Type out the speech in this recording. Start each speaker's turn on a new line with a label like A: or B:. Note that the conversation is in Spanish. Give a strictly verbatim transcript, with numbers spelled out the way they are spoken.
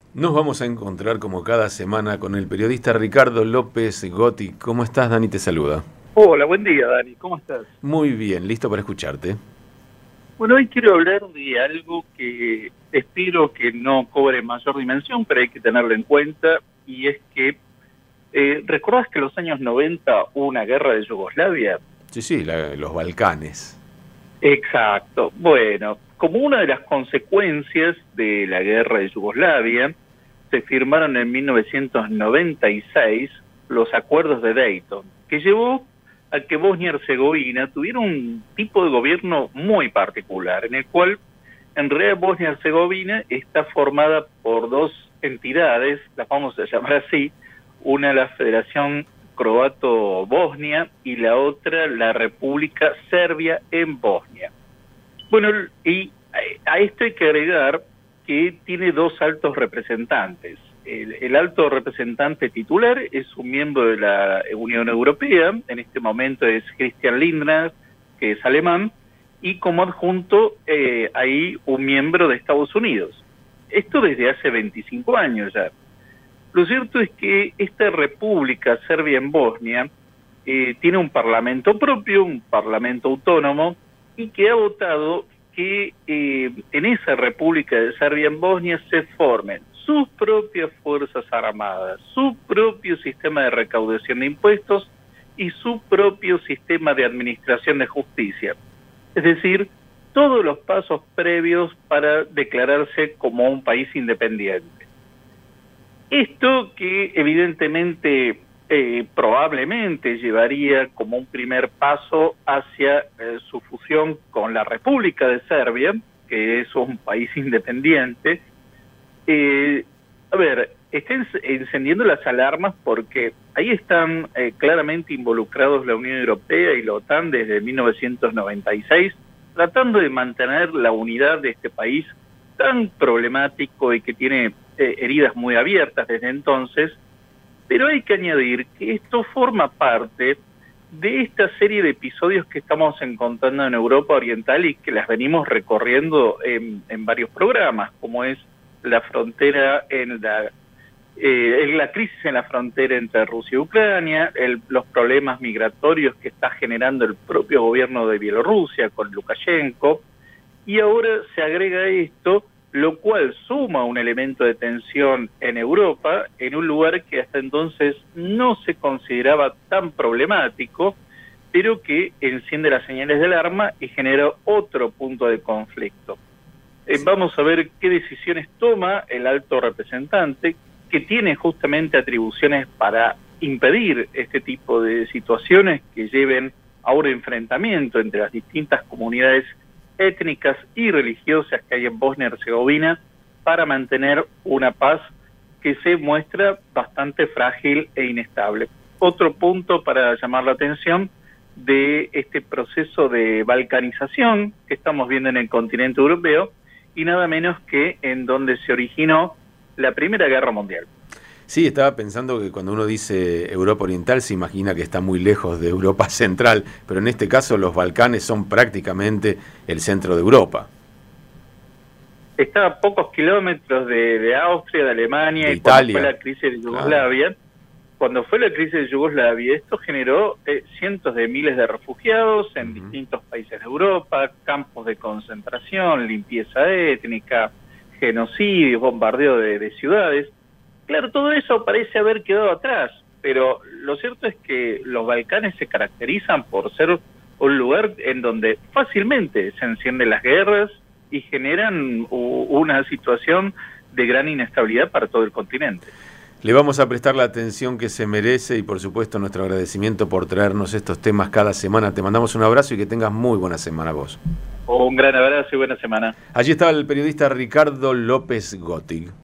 A: Nos vamos a encontrar como cada semana con el periodista Ricardo López Gotti. ¿Cómo estás, Dani? Te saluda.
B: Hola, buen día, Dani. ¿Cómo estás?
A: Muy bien, listo para escucharte.
B: Bueno, hoy quiero hablar de algo que espero que no cobre mayor dimensión, pero hay que tenerlo en cuenta, y es que, eh, ¿recordás que en los años noventa hubo una guerra de Yugoslavia?
A: Sí, sí, la- los Balcanes.
B: Exacto. Bueno, como una de las consecuencias de la guerra de Yugoslavia, se firmaron en mil novecientos noventa y seis los acuerdos de Dayton, que llevó a que Bosnia y Herzegovina tuviera un tipo de gobierno muy particular, en el cual en realidad Bosnia y Herzegovina está formada por dos entidades, las vamos a llamar así, una la Federación Croato-Bosnia y la otra la República Serbia en Bosnia. Bueno, y a esto hay que agregar que tiene dos altos representantes. El, el alto representante titular es un miembro de la Unión Europea, en este momento es Christian Lindner, que es alemán, y como adjunto eh, hay un miembro de Estados Unidos. Esto desde hace veinticinco años ya. Lo cierto es que esta República Serbia en Bosnia eh, tiene un parlamento propio, un parlamento autónomo, y que ha votado que eh, en esa República de Serbia en Bosnia se formen sus propias fuerzas armadas, su propio sistema de recaudación de impuestos y su propio sistema de administración de justicia. Es decir, todos los pasos previos para declararse como un país independiente. Esto que evidentemente eh, probablemente llevaría como un primer paso hacia eh, su fusión con la República de Serbia, que es un país independiente. Eh, a ver, estén encendiendo las alarmas porque ahí están eh, claramente involucrados la Unión Europea y la OTAN desde mil novecientos noventa y seis, tratando de mantener la unidad de este país tan problemático y que tiene eh, heridas muy abiertas desde entonces, pero hay que añadir que esto forma parte de esta serie de episodios que estamos encontrando en Europa Oriental y que las venimos recorriendo en, en varios programas, como es la frontera en la, eh, en la crisis en la frontera entre Rusia y Ucrania, el, los problemas migratorios que está generando el propio gobierno de Bielorrusia con Lukashenko, y ahora se agrega esto, lo cual suma un elemento de tensión en Europa, en un lugar que hasta entonces no se consideraba tan problemático, pero que enciende las señales de alarma y genera otro punto de conflicto. Eh, vamos a ver qué decisiones toma el alto representante, que tiene justamente atribuciones para impedir este tipo de situaciones que lleven a un enfrentamiento entre las distintas comunidades étnicas y religiosas que hay en Bosnia y Herzegovina para mantener una paz que se muestra bastante frágil e inestable. Otro punto para llamar la atención de este proceso de balcanización que estamos viendo en el continente europeo, y nada menos que en donde se originó la Primera Guerra Mundial.
A: Sí, estaba pensando que cuando uno dice Europa Oriental se imagina que está muy lejos de Europa Central, pero en este caso los Balcanes son prácticamente el centro de Europa.
B: Está a pocos kilómetros de, de Austria, de Alemania,
A: De
B: y cuando
A: Italia.
B: fue la crisis de Yugoslavia, claro. Cuando fue la crisis de Yugoslavia, esto generó eh, cientos de miles de refugiados en uh-huh. distintos países de Europa, campos de concentración, limpieza étnica, genocidios, bombardeo de, de ciudades. Claro, todo eso parece haber quedado atrás, pero lo cierto es que los Balcanes se caracterizan por ser un lugar en donde fácilmente se encienden las guerras y generan una situación de gran inestabilidad para todo el continente.
A: Le vamos a prestar la atención que se merece y por supuesto nuestro agradecimiento por traernos estos temas cada semana. Te mandamos un abrazo y que tengas muy buena semana vos.
B: Un gran abrazo y buena semana.
A: Allí estaba el periodista Ricardo López Gotti.